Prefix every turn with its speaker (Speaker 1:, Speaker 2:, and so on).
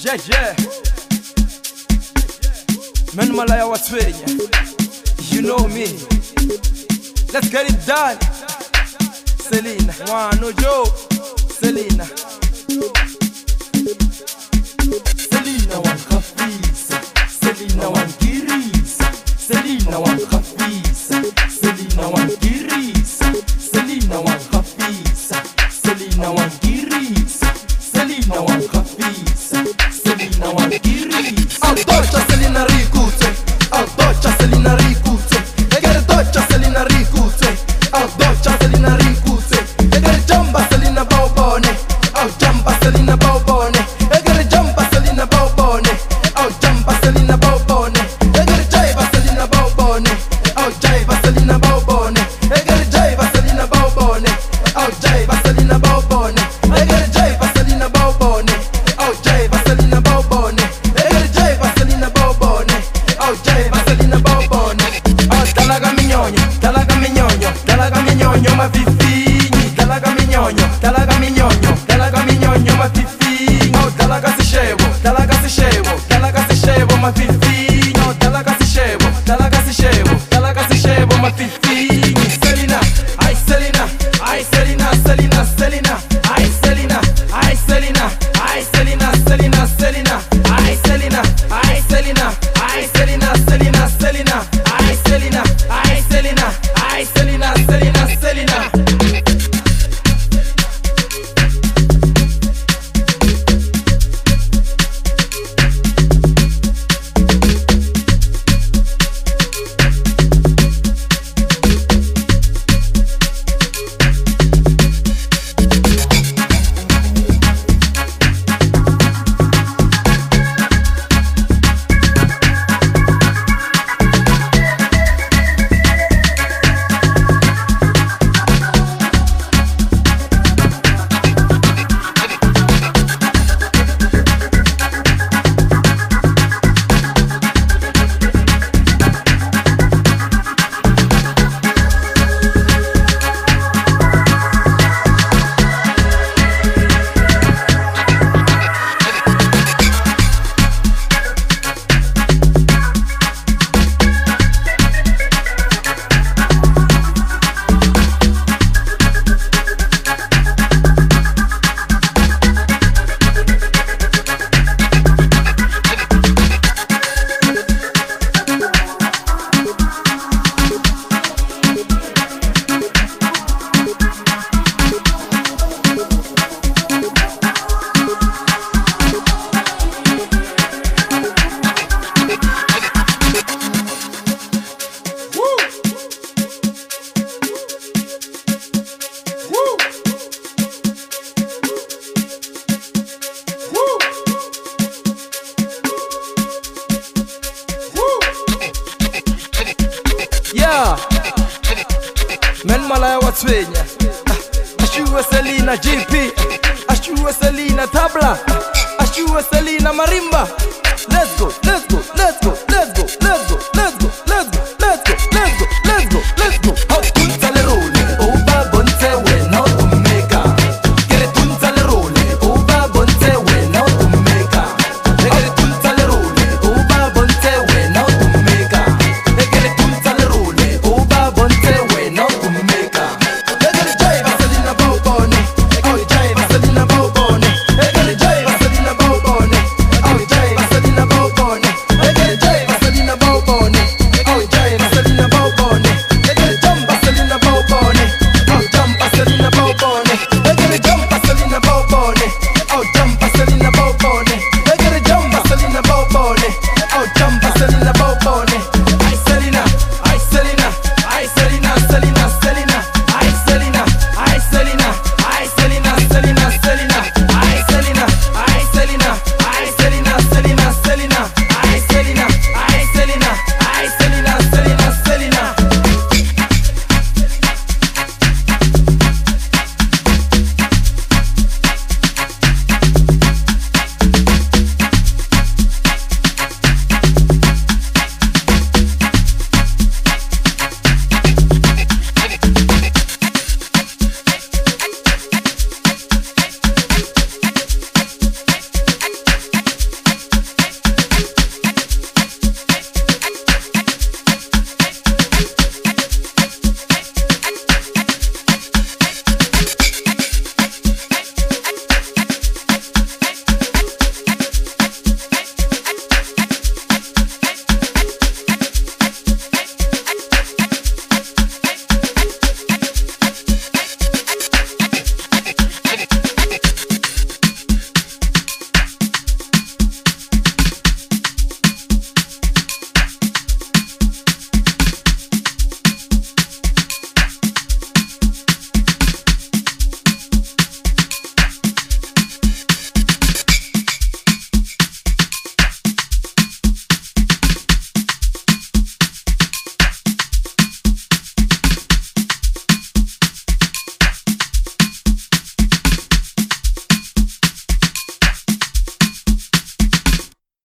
Speaker 1: Yeah. Men malaya watwenya. You know me. Let's get it done. Selena, Wano Joe. Selena. Selena wan khafisa. Selena wan girisa. Selena wan khafisa. Selena wan girisa. Selena wan khafisa. Selena wan girisa. Selena wan khafisa. Selena wan girisa. Al dolce Selena ricute. Al dolce Selena ricute. Egere dolce Selena ricute. Al dolce Selena ricute. Egere jamba Selena baubone. Al jamba Selena baubone. Egere jamba Selena baubone. Al jamba Selena baubone. Egere jaiba Selena baubone. Al jaiba Selena baubone. Egere jaiba Selena baubone. Al jaiba Selena baubone. Egere jaiba Selena baubone. Al jaiba Selena baubone. Egere jaiba Selena baubone. Al jaiba Selena baubone. Al talaga mignogno, talaga mignogno, talaga mignogno ma fifini, talaga mignogno, talaga mignogno, talaga mignogno ma fifini. Al talaga si scemo, talaga si scemo, talaga si scemo ma fifini. Al talaga si scemo, talaga si scemo, talaga si scemo ma fifini. Selena, ai Selena, ai Selena, Selena, Selena, ai Selena, ai Selena, ai Selena, Selena, Selena, ai Selena, ai Selena, ai Selena, Selena, Selena, ai Selena, ai Selena, ai Selena, Selena, Selena. Men malaya watwenya. Ashuwe Selena GP. Ashuwe Selena tabla. Ashuwe Selena marimba.